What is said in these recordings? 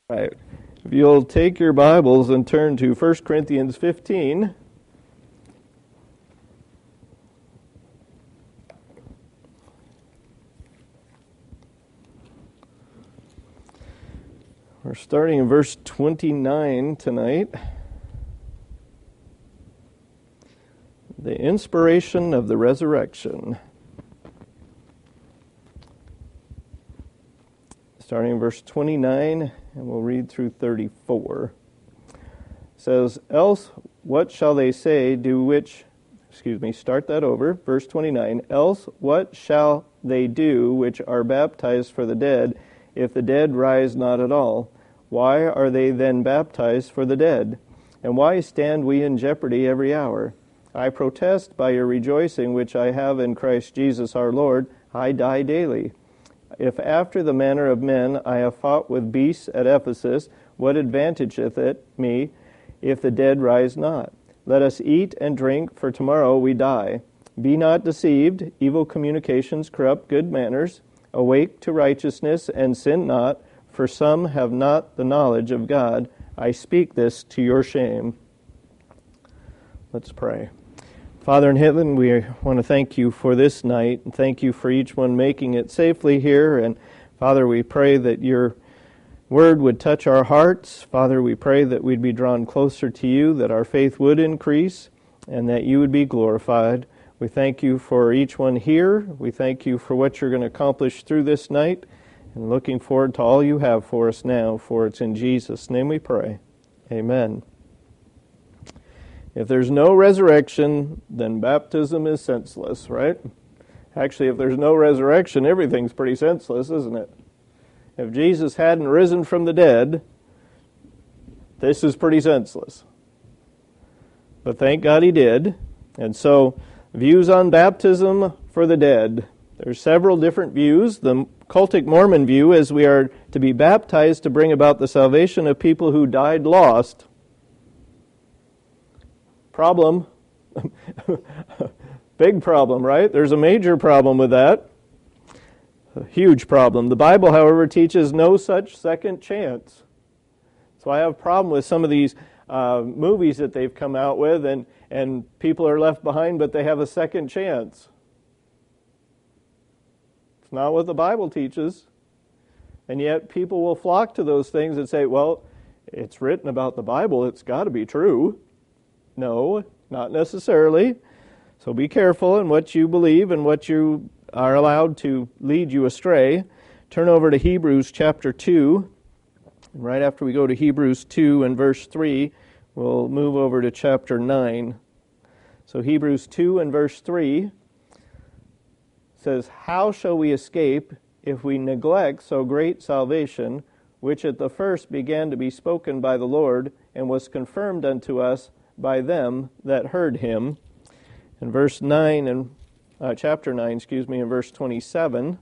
Right. If you'll take your Bibles and turn to 1 Corinthians 15. We're starting in verse 29 tonight. The inspiration of the resurrection. Starting in verse 29, and we'll read through 34. It says, Else what shall they say start that over, verse 29. Else what shall they do which are baptized for the dead, if the dead rise not at all? Why are they then baptized for the dead? And why stand we in jeopardy every hour? I protest by your rejoicing which I have in Christ Jesus our Lord, I die daily. If after the manner of men I have fought with beasts at Ephesus, what advantageth it me if the dead rise not? Let us eat and drink, for tomorrow we die. Be not deceived, evil communications corrupt good manners. Awake to righteousness, and sin not, for some have not the knowledge of God. I speak this to your shame. Let's pray. Father in heaven, we want to thank you for this night, and thank you for each one making it safely here. And Father, we pray that your word would touch our hearts. Father, we pray that we'd be drawn closer to you, that our faith would increase, and that you would be glorified. We thank you for each one here. We thank you for what you're going to accomplish through this night, and looking forward to all you have for us now, for it's in Jesus' name we pray. Amen. If there's no resurrection, then baptism is senseless, right? Actually, if there's no resurrection, everything's pretty senseless, isn't it? If Jesus hadn't risen from the dead, this is pretty senseless. But thank God he did. And so, views on baptism for the dead. There's several different views. The cultic Mormon view is we are to be baptized to bring about the salvation of people who died lost. Problem. Big problem, right? There's a major problem with that. A huge problem. The Bible, however, teaches no such second chance. So I have a problem with some of these movies that they've come out with, and people are left behind, but they have a second chance. It's not what the Bible teaches. And yet people will flock to those things and say, well, it's written about the Bible, it's got to be true. No, not necessarily. So be careful in what you believe and what you are allowed to lead you astray. Turn over to Hebrews chapter 2. And right after we go to Hebrews 2 and verse 3, we'll move over to chapter 9. So Hebrews 2 and verse 3 says, How shall we escape if we neglect so great salvation, which at the first began to be spoken by the Lord, and was confirmed unto us by them that heard him? In verse 9 and chapter 9, in verse 27,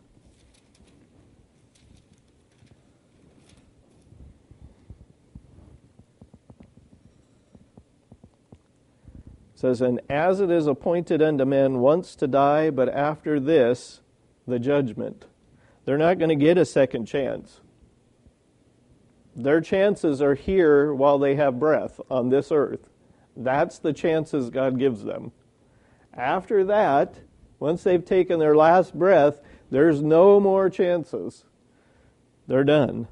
it says, And as it is appointed unto men once to die, but after this, the judgment. They're not going to get a second chance. Their chances are here while they have breath on this earth. That's the chances God gives them. After that, once they've taken their last breath, there's no more chances. They're done.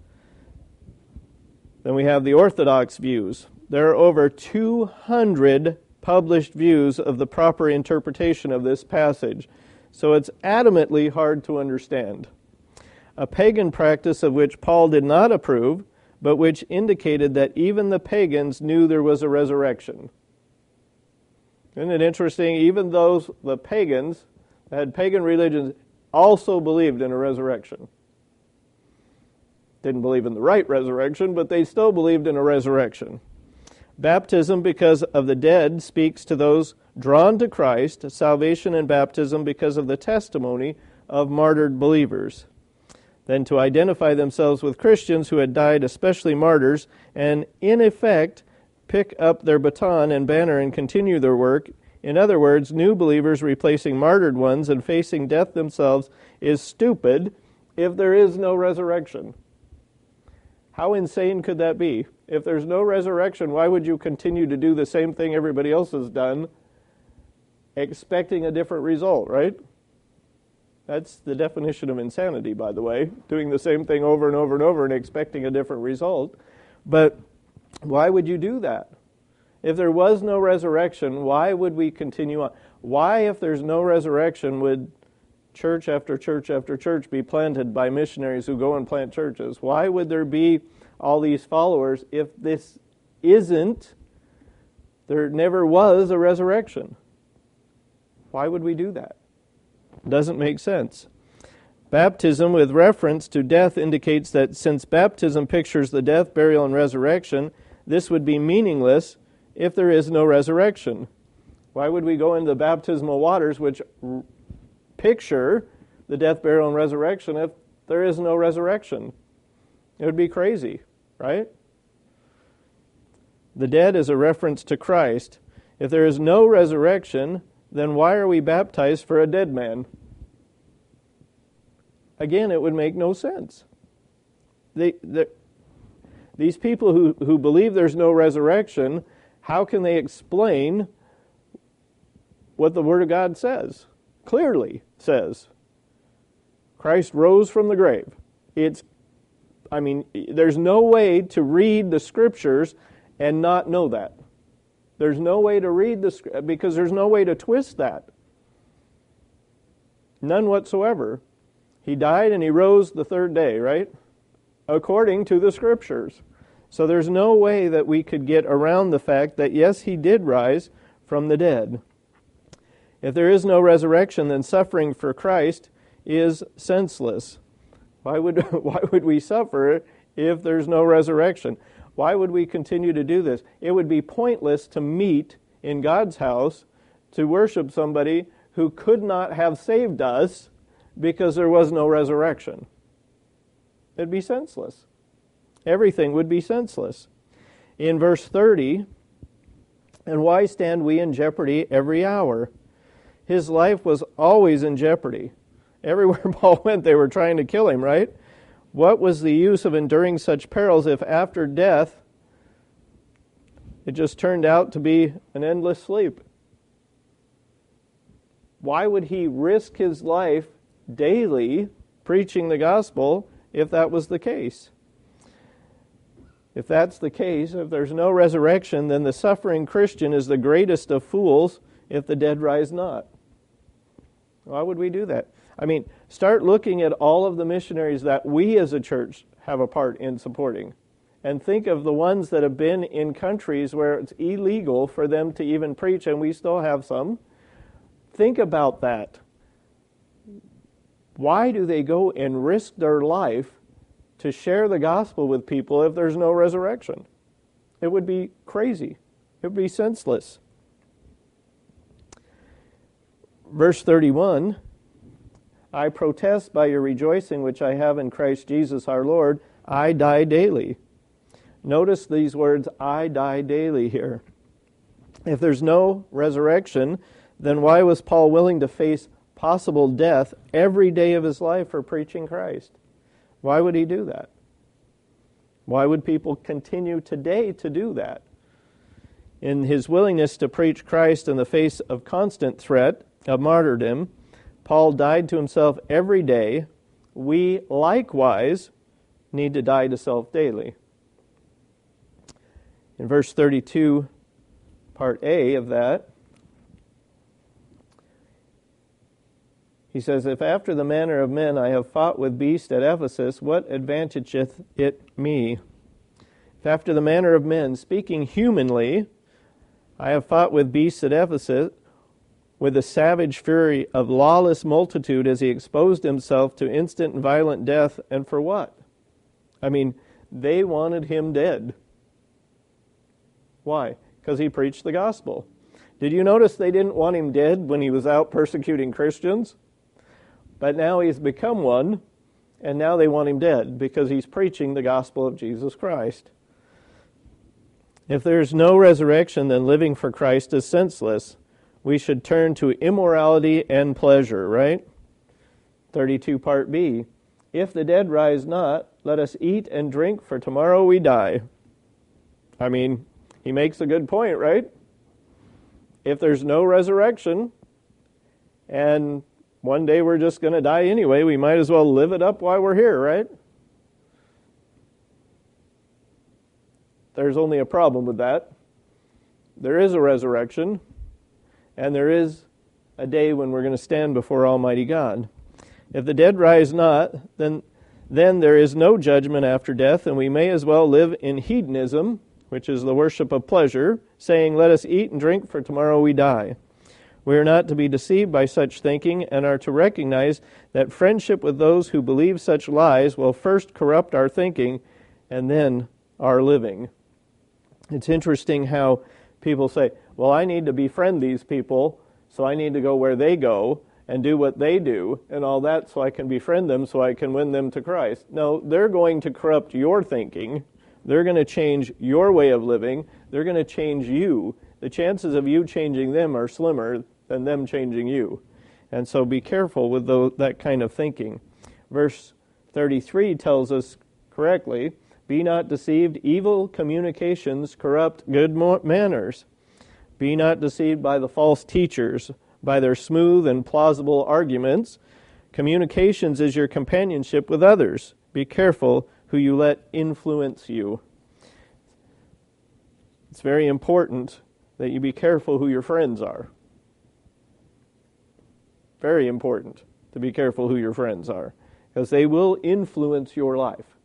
Then we have the Orthodox views. There are over 200 published views of the proper interpretation of this passage, so it's adamantly hard to understand. A pagan practice of which Paul did not approve, but which indicated that even the pagans knew there was a resurrection. Isn't it interesting? Even the pagans that had pagan religions also believed in a resurrection. Didn't believe in the right resurrection, but they still believed in a resurrection. Baptism because of the dead speaks to those drawn to Christ. Salvation and baptism because of the testimony of martyred believers. Then to identify themselves with Christians who had died, especially martyrs, and in effect pick up their baton and banner and continue their work. In other words, new believers replacing martyred ones and facing death themselves is stupid if there is no resurrection. How insane could that be? If there's no resurrection, why would you continue to do the same thing everybody else has done, expecting a different result, right? That's the definition of insanity, by the way, doing the same thing over and over and over and expecting a different result. But why would you do that? If there was no resurrection, why would we continue on? Why, if there's no resurrection, would church after church after church be planted by missionaries who go and plant churches? Why would there be all these followers if this isn't, there never was a resurrection? Why would we do that? Doesn't make sense. Baptism with reference to death indicates that since baptism pictures the death, burial, and resurrection, this would be meaningless if there is no resurrection. Why would we go into the baptismal waters which picture the death, burial, and resurrection if there is no resurrection? It would be crazy, right? The dead is a reference to Christ. If there is no resurrection, then why are we baptized for a dead man? Again, it would make no sense. These people who believe there's no resurrection, how can they explain what the Word of God says? Clearly says, Christ rose from the grave. There's no way to read the Scriptures and not know that. There's no way to read because there's no way to twist that. None whatsoever. He died and he rose the third day, right? According to the Scriptures. So there's no way that we could get around the fact that, yes, he did rise from the dead. If there is no resurrection, then suffering for Christ is senseless. Why would we suffer if there's no resurrection? Why would we continue to do this? It would be pointless to meet in God's house to worship somebody who could not have saved us because there was no resurrection. It'd be senseless. Everything would be senseless. In verse 30, and why stand we in jeopardy every hour? His life was always in jeopardy. Everywhere Paul went, they were trying to kill him, right? What was the use of enduring such perils if after death it just turned out to be an endless sleep? Why would he risk his life daily preaching the gospel if that was the case? If that's the case, if there's no resurrection, then the suffering Christian is the greatest of fools if the dead rise not. Why would we do that? Start looking at all of the missionaries that we as a church have a part in supporting. And think of the ones that have been in countries where it's illegal for them to even preach, and we still have some. Think about that. Why do they go and risk their life to share the gospel with people if there's no resurrection? It would be crazy. It would be senseless. Verse 31, I protest by your rejoicing which I have in Christ Jesus our Lord, I die daily. Notice these words, I die daily here. If there's no resurrection, then why was Paul willing to face possible death every day of his life for preaching Christ? Why would he do that? Why would people continue today to do that? In his willingness to preach Christ in the face of constant threat of martyrdom, Paul died to himself every day. We likewise need to die to self daily. In verse 32, part A of that, he says, if after the manner of men I have fought with beasts at Ephesus, what advantageth it me? If after the manner of men, speaking humanly, I have fought with beasts at Ephesus, with the savage fury of lawless multitude as he exposed himself to instant and violent death, and for what? They wanted him dead. Why? Because he preached the gospel. Did you notice they didn't want him dead when he was out persecuting Christians? But now he's become one, and now they want him dead because he's preaching the gospel of Jesus Christ. If there's no resurrection, then living for Christ is senseless. We should turn to immorality and pleasure, right? 32 part B. If the dead rise not, let us eat and drink, for tomorrow we die. I mean, he makes a good point, right? If there's no resurrection, and one day we're just going to die anyway, we might as well live it up while we're here, right? There's only a problem with that. There is a resurrection, and there is a day when we're going to stand before Almighty God. If the dead rise not, then there is no judgment after death, and we may as well live in hedonism, which is the worship of pleasure, saying, let us eat and drink, for tomorrow we die. We are not to be deceived by such thinking, and are to recognize that friendship with those who believe such lies will first corrupt our thinking, and then our living. It's interesting how people say, well, I need to befriend these people, so I need to go where they go and do what they do and all that so I can befriend them, so I can win them to Christ. No, they're going to corrupt your thinking. They're going to change your way of living. They're going to change you. The chances of you changing them are slimmer than them changing you. And so be careful with that kind of thinking. Verse 33 tells us correctly, be not deceived, evil communications corrupt good manners. Be not deceived by the false teachers, by their smooth and plausible arguments. Communications is your companionship with others. Be careful who you let influence you. It's very important that you be careful who your friends are. Very important to be careful who your friends are, because they will influence your life.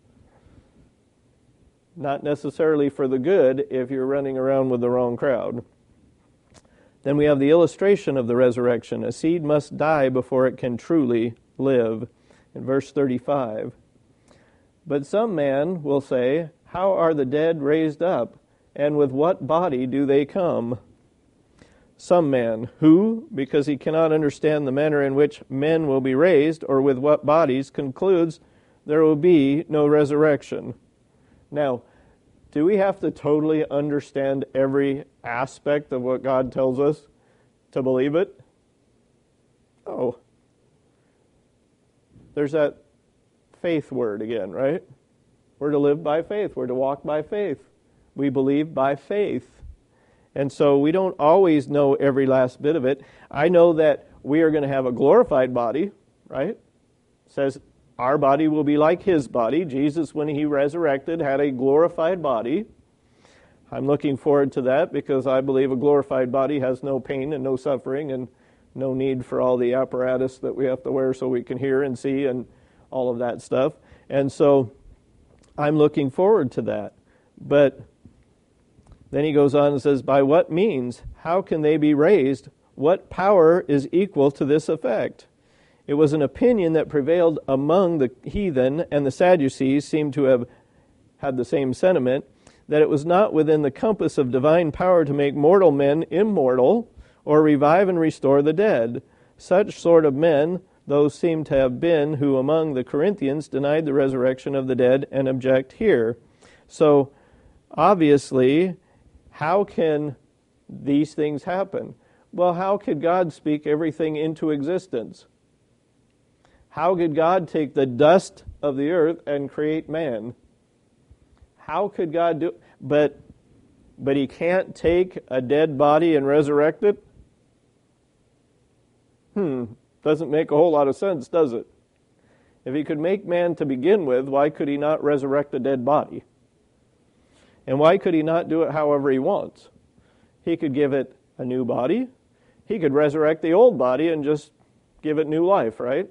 Not necessarily for the good if you're running around with the wrong crowd. Then we have the illustration of the resurrection. A seed must die before it can truly live. In verse 35, but some man will say, how are the dead raised up, and with what body do they come? Some man, who, because he cannot understand the manner in which men will be raised, or with what bodies, concludes there will be no resurrection. Now, do we have to totally understand every aspect of what God tells us to believe it? Oh. There's that faith word again, right? We're to live by faith. We're to walk by faith. We believe by faith. And so we don't always know every last bit of it. I know that we are going to have a glorified body, right? It says our body will be like his body. Jesus, when he resurrected, had a glorified body. I'm looking forward to that because I believe a glorified body has no pain and no suffering and no need for all the apparatus that we have to wear so we can hear and see and all of that stuff. And so I'm looking forward to that. But then he goes on and says, by what means? How can they be raised? What power is equal to this effect? It was an opinion that prevailed among the heathen, and the Sadducees seem to have had the same sentiment, that it was not within the compass of divine power to make mortal men immortal, or revive and restore the dead. Such sort of men those seem to have been who among the Corinthians denied the resurrection of the dead and object here. So, obviously, how can these things happen? Well, how could God speak everything into existence? How could God take the dust of the earth and create man? How could God do it? But he can't take a dead body and resurrect it? Doesn't make a whole lot of sense, does it? If he could make man to begin with, why could he not resurrect a dead body? And why could he not do it however he wants? He could give it a new body. He could resurrect the old body and just give it new life, right?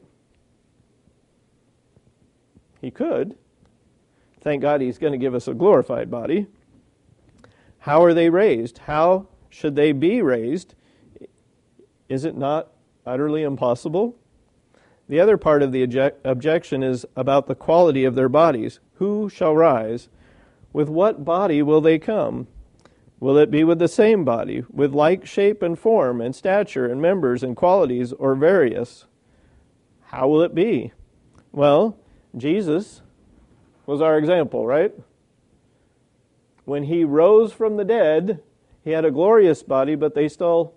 He could. Thank God he's going to give us a glorified body. How are they raised? How should they be raised? Is it not utterly impossible? The other part of the objection is about the quality of their bodies. Who shall rise? With what body will they come? Will it be with the same body, with like shape and form and stature and members and qualities, or various? How will it be? Well, Jesus was our example, right? When he rose from the dead, he had a glorious body, but they still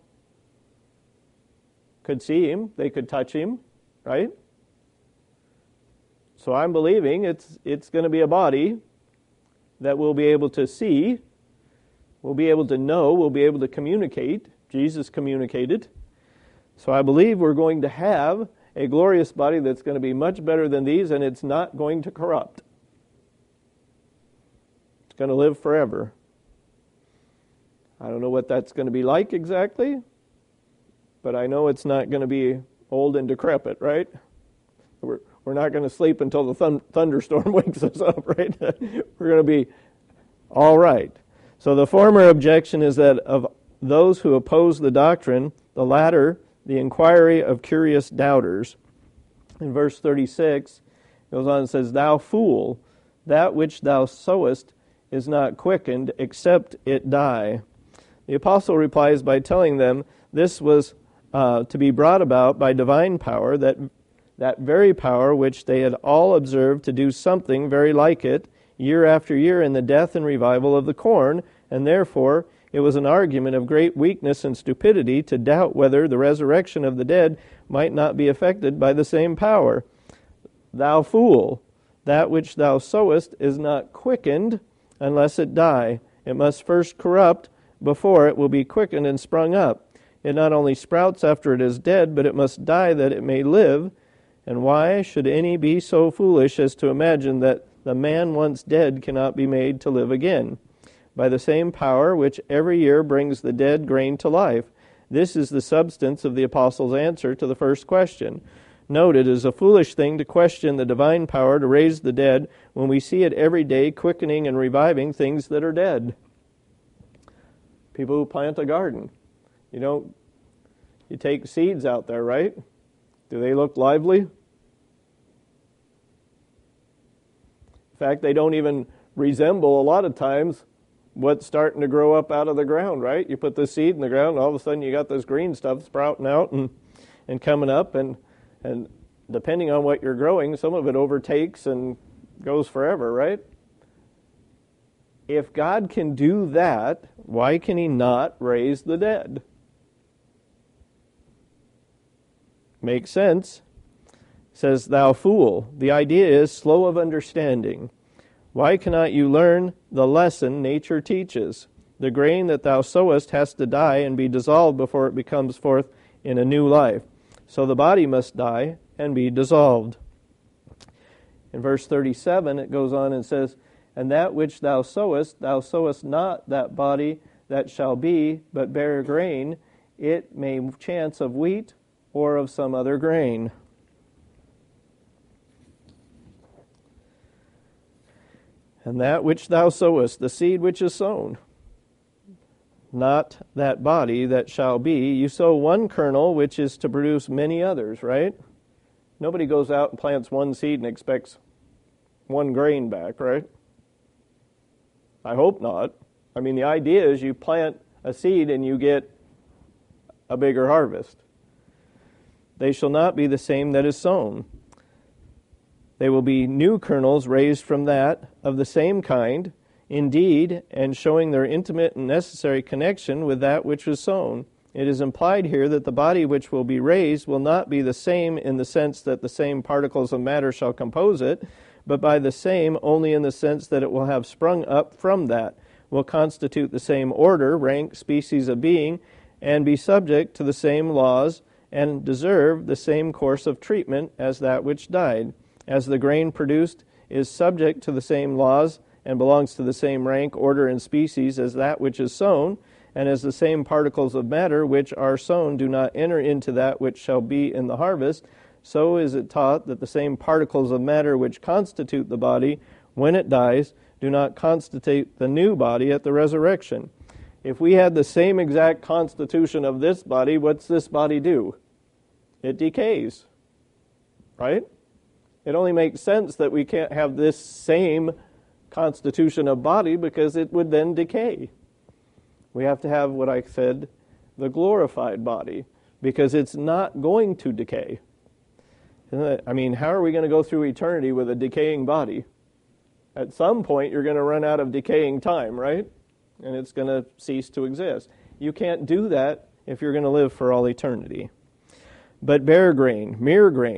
could see him, they could touch him, right? So I'm believing it's going to be a body that we'll be able to see, we'll be able to know, we'll be able to communicate. Jesus communicated. So I believe we're going to have a glorious body that's going to be much better than these, and it's not going to corrupt. It's going to live forever. I don't know what that's going to be like exactly, but I know it's not going to be old and decrepit, right? We're not going to sleep until the thunderstorm wakes us up, right? We're going to be all right. So the former objection is that of those who oppose the doctrine, the latter, the inquiry of curious doubters. In verse 36, it goes on and says, "Thou fool, that which thou sowest is not quickened, except it die." The apostle replies by telling them this was to be brought about by divine power, that very power which they had all observed to do something very like it, year after year, in the death and revival of the corn, and therefore it was an argument of great weakness and stupidity to doubt whether the resurrection of the dead might not be effected by the same power. Thou fool, that which thou sowest is not quickened unless it die. It must first corrupt before it will be quickened and sprung up. It not only sprouts after it is dead, but it must die that it may live. And why should any be so foolish as to imagine that the man once dead cannot be made to live again? By the same power which every year brings the dead grain to life. This is the substance of the apostle's answer to the first question. Note, it is a foolish thing to question the divine power to raise the dead when we see it every day quickening and reviving things that are dead. People who plant a garden. You take seeds out there, right? Do they look lively? In fact, they don't even resemble, a lot of times, what's starting to grow up out of the ground, right? You put the seed in the ground, and all of a sudden you got this green stuff sprouting out and coming up, and depending on what you're growing, some of it overtakes and goes forever, right? If God can do that, why can He not raise the dead? Makes sense. Says, "Thou fool." The idea is slow of understanding. Why cannot you learn the lesson nature teaches? The grain that thou sowest has to die and be dissolved before it comes forth in a new life. So the body must die and be dissolved. In verse 37, it goes on and says, "And that which thou sowest not that body that shall be, but bare grain, it may chance of wheat or of some other grain." And that which thou sowest, the seed which is sown, not that body that shall be. You sow one kernel, which is to produce many others, right? Nobody goes out and plants one seed and expects one grain back, right? I hope not. I mean, the idea is you plant a seed and you get a bigger harvest. They shall not be the same that is sown. They will be new kernels raised from that, of the same kind, indeed, and showing their intimate and necessary connection with that which was sown. It is implied here that the body which will be raised will not be the same in the sense that the same particles of matter shall compose it, but by the same only in the sense that it will have sprung up from that, will constitute the same order, rank, species of being, and be subject to the same laws, and deserve the same course of treatment as that which died. As the grain produced is subject to the same laws and belongs to the same rank, order, and species as that which is sown, and as the same particles of matter which are sown do not enter into that which shall be in the harvest, so is it taught that the same particles of matter which constitute the body, when it dies, do not constitute the new body at the resurrection. If we had the same exact constitution of this body, what's this body do? It decays, right? It only makes sense that we can't have this same constitution of body because it would then decay. We have to have what I said, the glorified body, because it's not going to decay. I mean, how are we going to go through eternity with a decaying body? At some point, you're going to run out of decaying time, right? And it's going to cease to exist. You can't do that if you're going to live for all eternity. But bare grain, mere grain,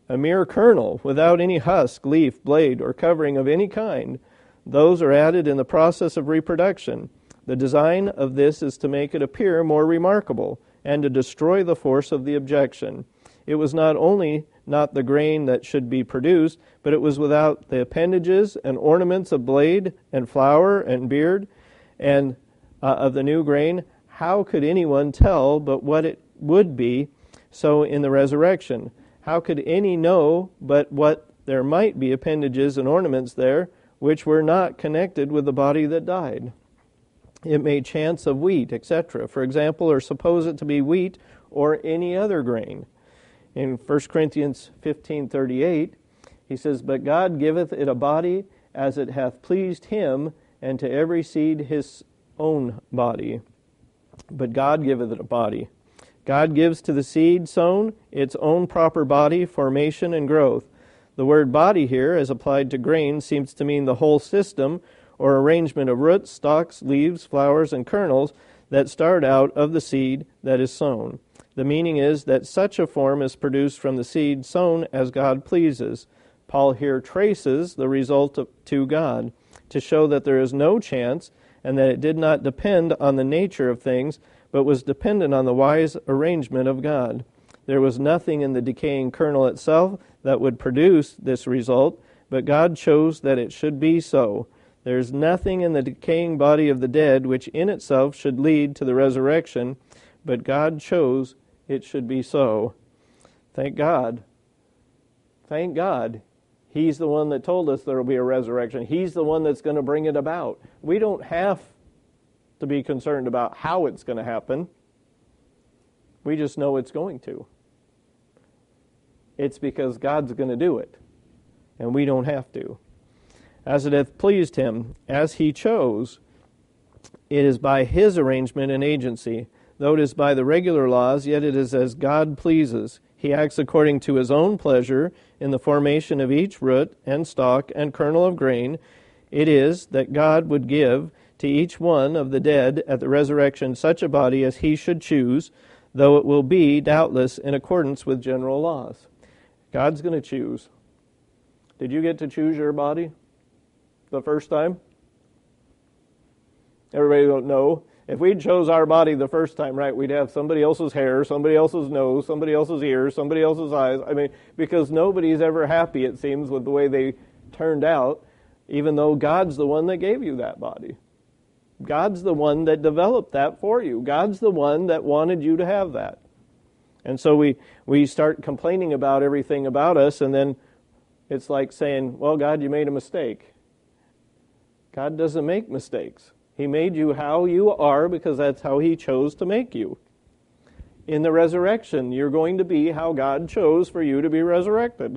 a mere kernel, without any husk, leaf, blade, or covering of any kind. Those are added in the process of reproduction. The design of this is to make it appear more remarkable, and to destroy the force of the objection. It was not only not the grain that should be produced, but it was without the appendages and ornaments of blade and flower and beard and of the new grain. How could anyone tell but what it would be so in the resurrection? How could any know but what there might be appendages and ornaments there, which were not connected with the body that died? It may chance of wheat, etc., for example, or suppose it to be wheat or any other grain. In 1 Corinthians 15:38, he says, "But God giveth it a body as it hath pleased him, and to every seed his own body." But God giveth it a body. God gives to the seed sown its own proper body, formation, and growth. The word body here, as applied to grain, seems to mean the whole system or arrangement of roots, stalks, leaves, flowers, and kernels that start out of the seed that is sown. The meaning is that such a form is produced from the seed sown as God pleases. Paul here traces the result to God to show that there is no chance and that it did not depend on the nature of things, but was dependent on the wise arrangement of God. There was nothing in the decaying kernel itself that would produce this result, but God chose that it should be so. There is nothing in the decaying body of the dead which in itself should lead to the resurrection, but God chose it should be so. Thank God. Thank God. He's the one that told us there will be a resurrection. He's the one that's going to bring it about. We don't have to be concerned about how it's going to happen. We just know it's going to. It's because God's going to do it, and we don't have to. As it hath pleased him, as he chose, it is by his arrangement and agency. Though it is by the regular laws, yet it is as God pleases. He acts according to his own pleasure in the formation of each root and stalk and kernel of grain. It is that God would give to each one of the dead at the resurrection such a body as he should choose, though it will be, doubtless, in accordance with general laws. God's going to choose. Did you get to choose your body the first time? Everybody don't know. If we chose our body the first time, right, we'd have somebody else's hair, somebody else's nose, somebody else's ears, somebody else's eyes. I mean, because nobody's ever happy, it seems, with the way they turned out, even though God's the one that gave you that body. God's the one that developed that for you. God's the one that wanted you to have that. And so we start complaining about everything about us, and then it's like saying, well, God, you made a mistake. God doesn't make mistakes. He made you how you are because that's how he chose to make you. In the resurrection, you're going to be how God chose for you to be resurrected.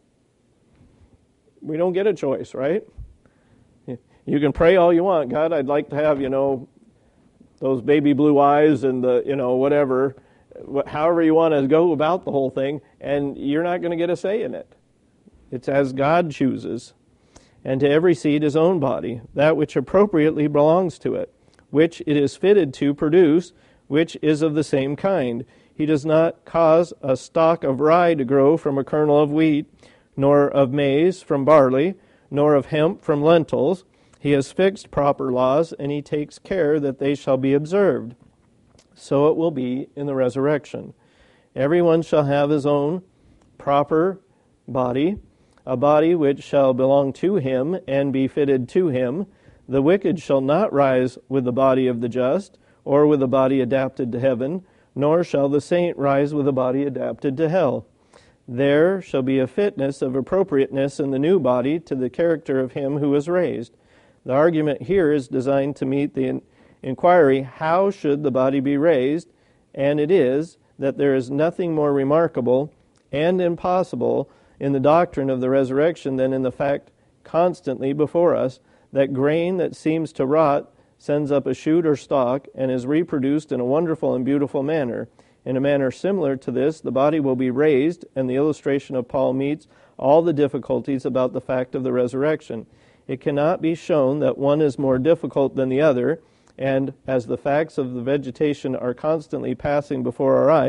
We don't get a choice, right? You can pray all you want. God, I'd like to have, those baby blue eyes and the, whatever, however you want to go about the whole thing, and you're not going to get a say in it. It's as God chooses. And to every seed his own body, that which appropriately belongs to it, which it is fitted to produce, which is of the same kind. He does not cause a stalk of rye to grow from a kernel of wheat, nor of maize from barley, nor of hemp from lentils. He has fixed proper laws, and he takes care that they shall be observed. So it will be in the resurrection. Everyone shall have his own proper body, a body which shall belong to him and be fitted to him. The wicked shall not rise with the body of the just, or with a body adapted to heaven, nor shall the saint rise with a body adapted to hell. There shall be a fitness of appropriateness in the new body to the character of him who is raised. The argument here is designed to meet the inquiry, how should the body be raised? And it is that there is nothing more remarkable and impossible in the doctrine of the resurrection than in the fact constantly before us that grain that seems to rot sends up a shoot or stalk and is reproduced in a wonderful and beautiful manner. In a manner similar to this, the body will be raised, and the illustration of Paul meets all the difficulties about the fact of the resurrection. It cannot be shown that one is more difficult than the other, and as the facts of the vegetation are constantly passing before our eyes,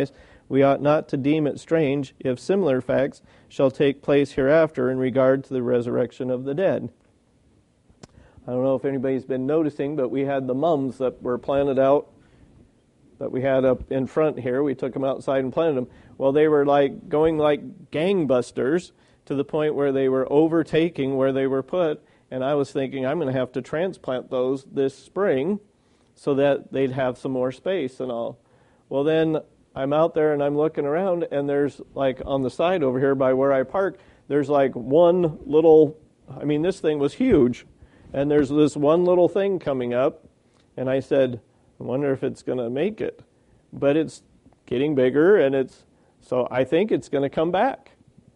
we ought not to deem it strange if similar facts shall take place hereafter in regard to the resurrection of the dead. I don't know if anybody's been noticing, but we had the mums that were planted out, that we had up in front here. We took them outside and planted them. Well, they were going like gangbusters to the point where they were overtaking where they were put. And I was thinking, I'm going to have to transplant those this spring so that they'd have some more space and all. Well, then I'm out there and I'm looking around, and there's on the side over here by where I park, there's one little, this thing was huge. And there's this one little thing coming up, and I said, I wonder if it's going to make it. But it's getting bigger, and so I think it's going to come back.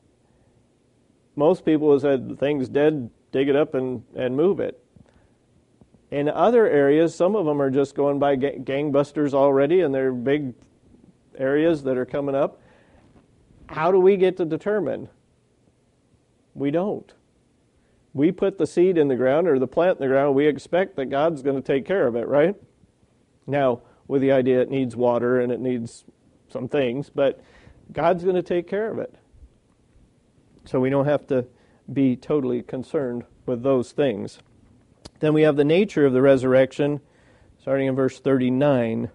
Most people have said, the thing's dead, dig it up and move it. In other areas, some of them are just going by gangbusters already, and they're big areas that are coming up. How do we get to determine? We don't. We put the seed in the ground or the plant in the ground, we expect that God's going to take care of it, right? Now, with the idea it needs water and it needs some things, but God's going to take care of it. So we don't have to be totally concerned with those things. Then we have the nature of the resurrection, starting in verse 39.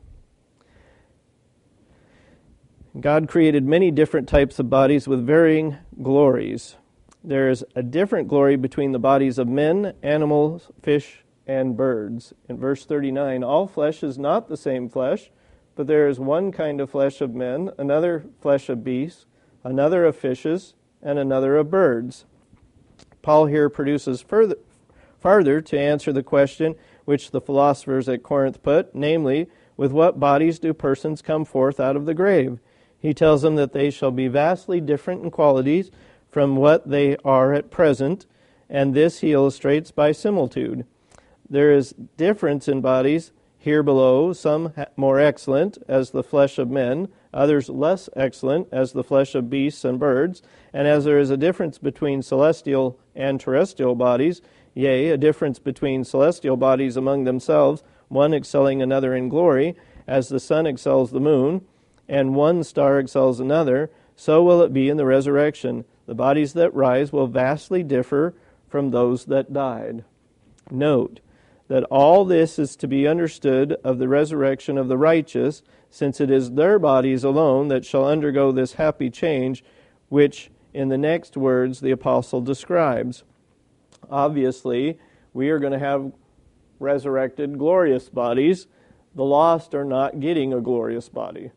God created many different types of bodies with varying glories. There is a different glory between the bodies of men, animals, fish, and birds. In verse 39, all flesh is not the same flesh, but there is one kind of flesh of men, another flesh of beasts, another of fishes, and another of birds. Paul here produces farther to answer the question which the philosophers at Corinth put, namely, with what bodies do persons come forth out of the grave? He tells them that they shall be vastly different in qualities from what they are at present, and this he illustrates by similitude. There is difference in bodies here below, some more excellent, as the flesh of men, others less excellent, as the flesh of beasts and birds, and as there is a difference between celestial and terrestrial bodies, yea, a difference between celestial bodies among themselves, one excelling another in glory, as the sun excels the moon, and one star excels another, so will it be in the resurrection. The bodies that rise will vastly differ from those that died. Note that all this is to be understood of the resurrection of the righteous, since it is their bodies alone that shall undergo this happy change, which in the next words the apostle describes. Obviously, we are going to have resurrected, glorious bodies. The lost are not getting a glorious body.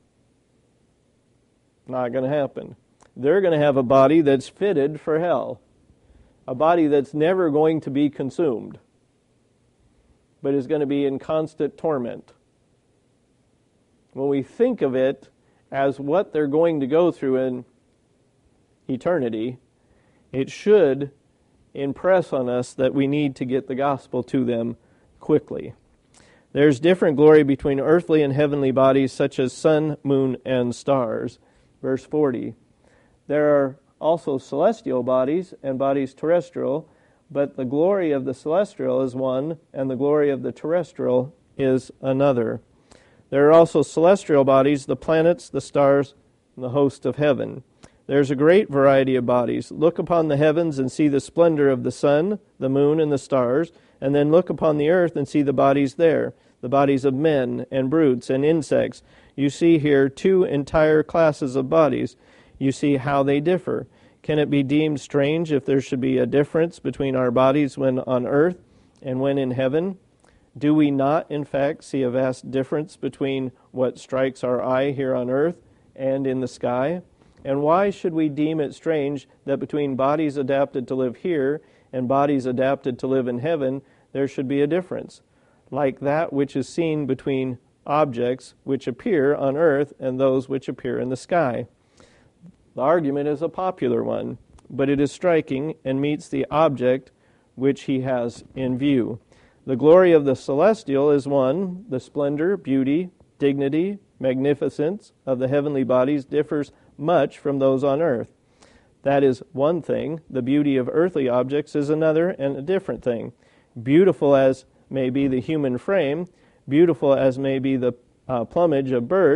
Not going to happen. They're going to have a body that's fitted for hell. A body that's never going to be consumed, but is going to be in constant torment. When we think of it as what they're going to go through in eternity, it should impress on us that we need to get the gospel to them quickly. There's different glory between earthly and heavenly bodies, such as sun, moon, and stars. Verse 40. There are also celestial bodies and bodies terrestrial, but the glory of the celestial is one, and the glory of the terrestrial is another. There are also celestial bodies, the planets, the stars, and the host of heaven. There's a great variety of bodies. Look upon the heavens and see the splendor of the sun, the moon, and the stars, and then look upon the earth and see the bodies there, the bodies of men and brutes and insects. You see here two entire classes of bodies. You see how they differ. Can it be deemed strange if there should be a difference between our bodies when on earth and when in heaven? Do we not, in fact, see a vast difference between what strikes our eye here on earth and in the sky? And why should we deem it strange that between bodies adapted to live here and bodies adapted to live in heaven, there should be a difference, like that which is seen between objects which appear on earth and those which appear in the sky? The argument is a popular one, but it is striking and meets the object which he has in view. The glory of the celestial is one. The splendor, beauty, dignity, magnificence of the heavenly bodies differs much from those on earth. That is one thing. The beauty of earthly objects is another and a different thing. Beautiful as may be the human frame, beautiful as may be the plumage of birds,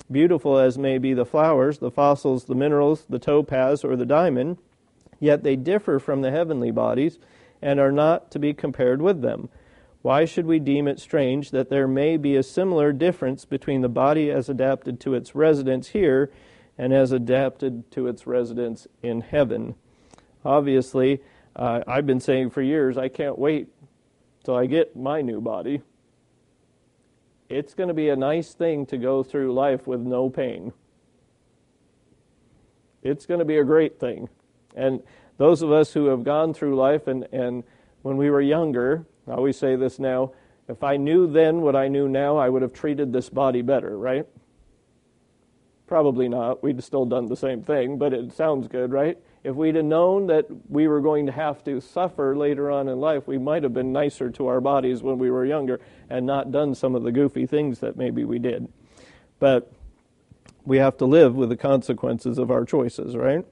Beautiful as may be the flowers, the fossils, the minerals, the topaz, or the diamond, yet they differ from the heavenly bodies and are not to be compared with them. Why should we deem it strange that there may be a similar difference between the body as adapted to its residence here and as adapted to its residence in heaven? Obviously, I've been saying for years, I can't wait till I get my new body. It's going to be a nice thing to go through life with no pain. It's going to be a great thing. And those of us who have gone through life and when we were younger, I always say this now, if I knew then what I knew now, I would have treated this body better, right? Probably not. We'd still done the same thing, but it sounds good, right? If we'd have known that we were going to have to suffer later on in life, we might have been nicer to our bodies when we were younger and not done some of the goofy things that maybe we did. But we have to live with the consequences of our choices, right?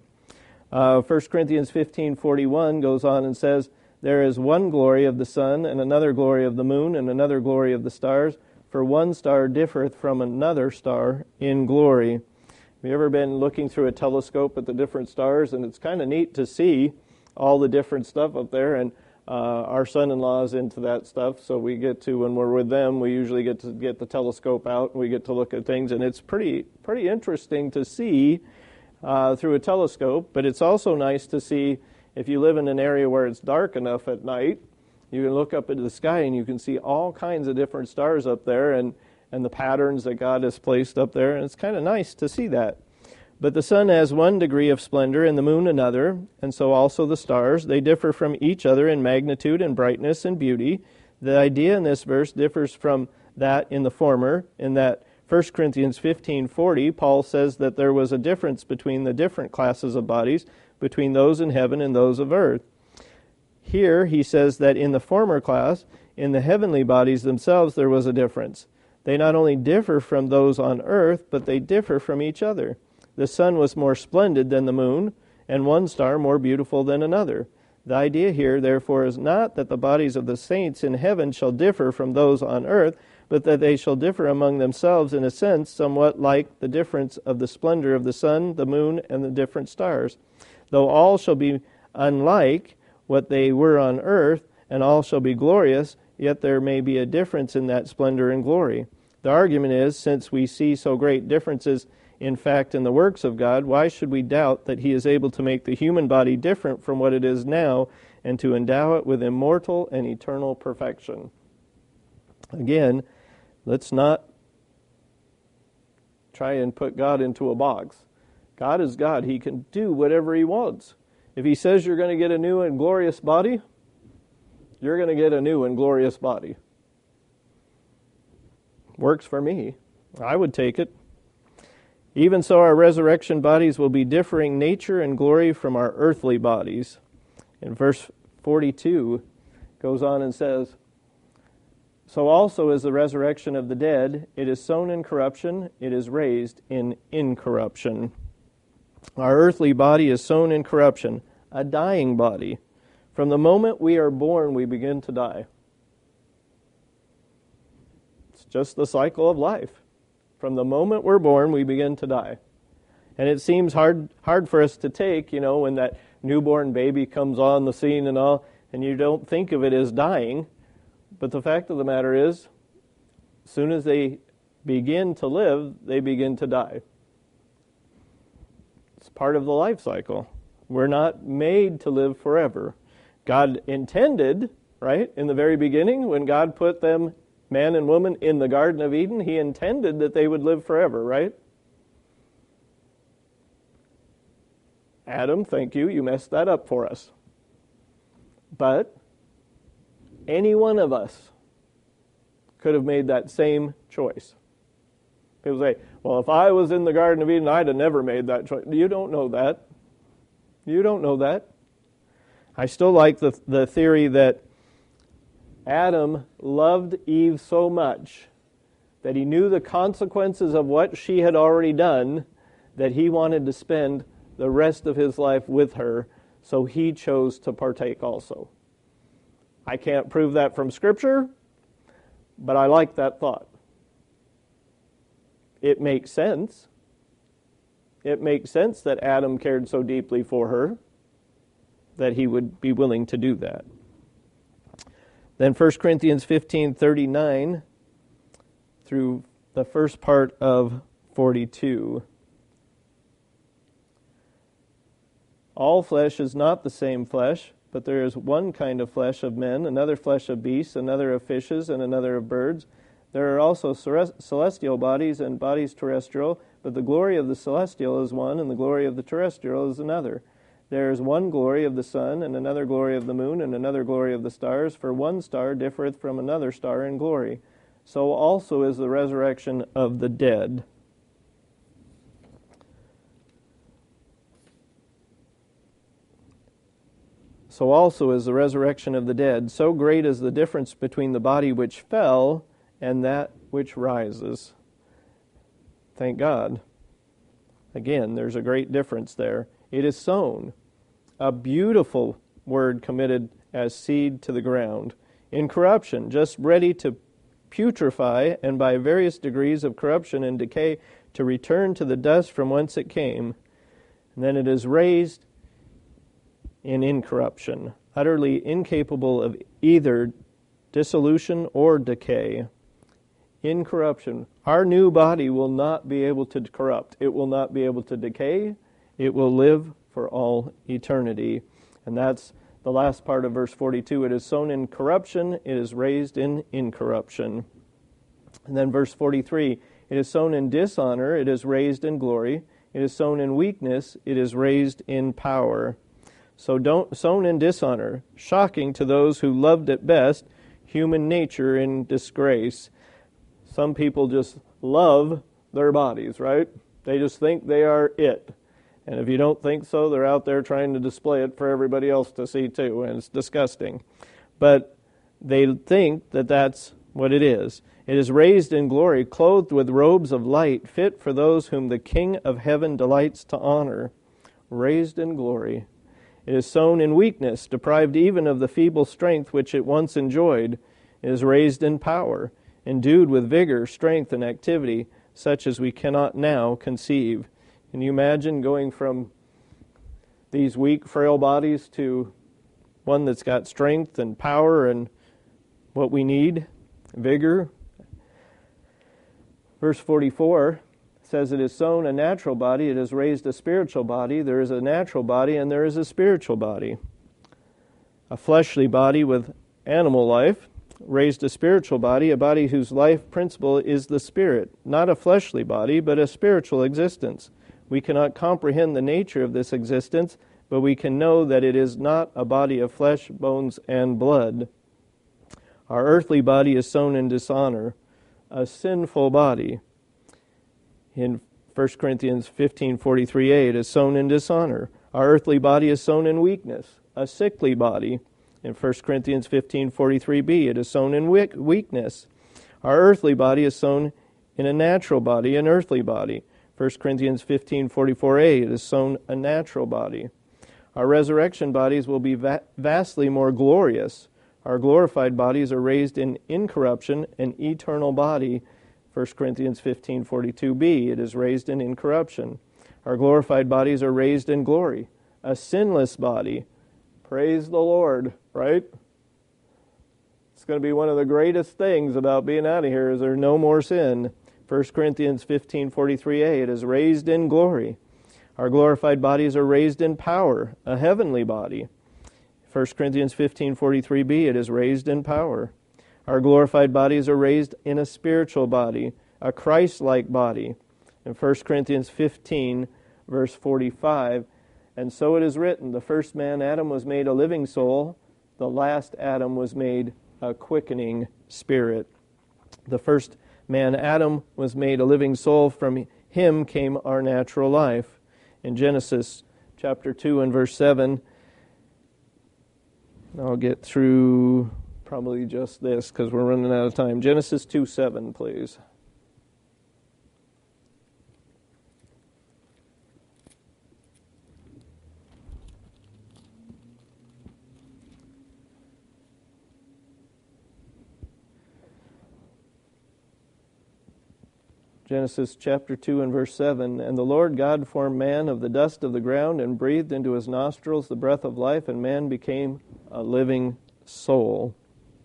1 Corinthians 15:41 goes on and says, "There is one glory of the sun, and another glory of the moon, and another glory of the stars, for one star differeth from another star in glory." Have you ever been looking through a telescope at the different stars? And it's kind of neat to see all the different stuff up there. And our son-in-law is into that stuff, so we get to, when we're with them, we usually get to get the telescope out and we get to look at things. And it's pretty interesting to see through a telescope. But it's also nice to see if you live in an area where it's dark enough at night, you can look up into the sky and you can see all kinds of different stars up there and the patterns that God has placed up there, and it's kind of nice to see that. But the sun has one degree of splendor and the moon another, and so also the stars. They differ from each other in magnitude and brightness and beauty. The idea in this verse differs from that in the former, in that 1 Corinthians 15:40, Paul says that there was a difference between the different classes of bodies, between those in heaven and those of earth. Here he says that in the former class, in the heavenly bodies themselves, there was a difference. They not only differ from those on earth, but they differ from each other. The sun was more splendid than the moon, and one star more beautiful than another. The idea here, therefore, is not that the bodies of the saints in heaven shall differ from those on earth, but that they shall differ among themselves in a sense somewhat like the difference of the splendor of the sun, the moon, and the different stars. Though all shall be unlike what they were on earth, and all shall be glorious, yet there may be a difference in that splendor and glory. The argument is, since we see so great differences in fact in the works of God, why should we doubt that He is able to make the human body different from what it is now and to endow it with immortal and eternal perfection? Again, let's not try and put God into a box. God is God. He can do whatever He wants. If He says you're going to get a new and glorious body, you're going to get a new and glorious body. Works for me. I would take it. Even so, our resurrection bodies will be differing nature and glory from our earthly bodies. In verse 42, goes on and says, "So also is the resurrection of the dead. It is sown in corruption, it is raised in incorruption." Our earthly body is sown in corruption, a dying body. From the moment we are born, we begin to die. It's just the cycle of life. From the moment we're born, we begin to die. And it seems hard for us to take, when that newborn baby comes on the scene and all, and you don't think of it as dying. But the fact of the matter is, as soon as they begin to live, they begin to die. It's part of the life cycle. We're not made to live forever. God intended, right, in the very beginning, when God put them, man and woman, in the Garden of Eden, He intended that they would live forever, right? Adam, thank you, you messed that up for us. But any one of us could have made that same choice. People say, well, if I was in the Garden of Eden, I'd have never made that choice. You don't know that. You don't know that. I still like the theory that Adam loved Eve so much that he knew the consequences of what she had already done, that he wanted to spend the rest of his life with her, so he chose to partake also. I can't prove that from Scripture, but I like that thought. it makes sense. It makes sense that Adam cared so deeply for her that he would be willing to do that. Then 1 Corinthians 15:39 through the first part of 42. All flesh is not the same flesh, but there is one kind of flesh of men, another flesh of beasts, another of fishes, and another of birds. There are also celestial bodies and bodies terrestrial, but the glory of the celestial is one, and the glory of the terrestrial is another. There is one glory of the sun, and another glory of the moon, and another glory of the stars, for one star differeth from another star in glory. So also is the resurrection of the dead. So also is the resurrection of the dead. So great is the difference between the body which fell and that which rises. Thank God. Again, there's a great difference there. It is sown, a beautiful word committed as seed to the ground, in corruption, just ready to putrefy, and by various degrees of corruption and decay to return to the dust from whence it came. And then it is raised in incorruption, utterly incapable of either dissolution or decay. Incorruption. Our new body will not be able to corrupt. It will not be able to decay. It will live for all eternity. And that's the last part of verse 42. It is sown in corruption, it is raised in incorruption. And then verse 43. It is sown in dishonor, it is raised in glory. It is sown in weakness, it is raised in power. So sown in dishonor, shocking to those who loved at best human nature in disgrace. Some people just love their bodies, right? They just think they are it. And if you don't think so, they're out there trying to display it for everybody else to see too, and it's disgusting. But they think that that's what it is. It is raised in glory, clothed with robes of light, fit for those whom the King of heaven delights to honor. Raised in glory. It is sown in weakness, deprived even of the feeble strength which it once enjoyed. It is raised in power, endued with vigor, strength, and activity, such as we cannot now conceive. Can you imagine going from these weak, frail bodies to one that's got strength and power and what we need, vigor? Verse 44 says it is sown a natural body, it is raised a spiritual body. There is a natural body and there is a spiritual body. A fleshly body with animal life, raised a spiritual body, a body whose life principle is the spirit. Not a fleshly body, but a spiritual existence. We cannot comprehend the nature of this existence, but we can know that it is not a body of flesh, bones, and blood. Our earthly body is sown in dishonor, a sinful body. In 1 Corinthians 15:43a, it is sown in dishonor. Our earthly body is sown in weakness, a sickly body. In 1 Corinthians 15:43b, it is sown in weakness. Our earthly body is sown in a natural body, an earthly body. 1 Corinthians 15:44a, it is sown a natural body. Our resurrection bodies will be vastly more glorious. Our glorified bodies are raised in incorruption, an eternal body. 1 Corinthians 15:42b, it is raised in incorruption. Our glorified bodies are raised in glory, a sinless body. Praise the Lord, right? It's going to be one of the greatest things about being out of here is there's no more sin. 1 Corinthians 15:43a, it is raised in glory. Our glorified bodies are raised in power, a heavenly body. 1 Corinthians 15:43b, it is raised in power. Our glorified bodies are raised in a spiritual body, a Christ-like body. In 1 Corinthians 15, verse 45, and so it is written, the first man, Adam, was made a living soul. The last Adam was made a quickening spirit. The first man, Adam, was made a living soul. From him came our natural life. In Genesis chapter 2 and verse 7, I'll get through probably just this because we're running out of time. Genesis 2:7, please. Genesis chapter 2 and verse 7, "And the Lord God formed man of the dust of the ground and breathed into his nostrils the breath of life, and man became a living soul."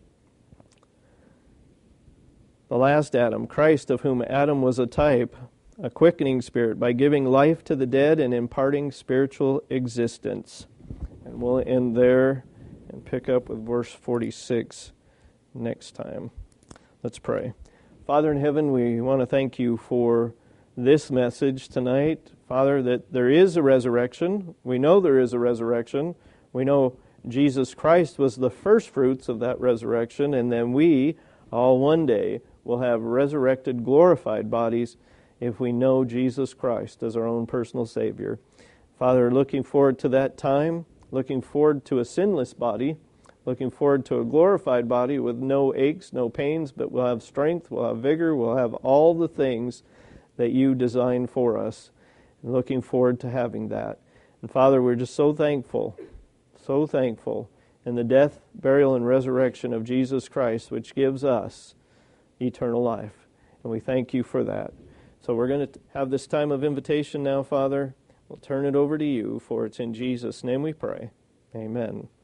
The last Adam, Christ, of whom Adam was a type, a quickening spirit, by giving life to the dead and imparting spiritual existence. And we'll end there and pick up with verse 46 next time. Let's pray. Father in heaven, we want to thank you for this message tonight. Father, that there is a resurrection. We know there is a resurrection. We know Jesus Christ was the first fruits of that resurrection, and then we all one day will have resurrected, glorified bodies if we know Jesus Christ as our own personal Savior. Father, looking forward to that time, looking forward to a sinless body, looking forward to a glorified body with no aches, no pains, but we'll have strength, we'll have vigor, we'll have all the things that you designed for us. And looking forward to having that. And Father, we're just so thankful in the death, burial, and resurrection of Jesus Christ, which gives us eternal life. And we thank you for that. So we're going to have this time of invitation now, Father. We'll turn it over to you, for it's in Jesus' name we pray. Amen.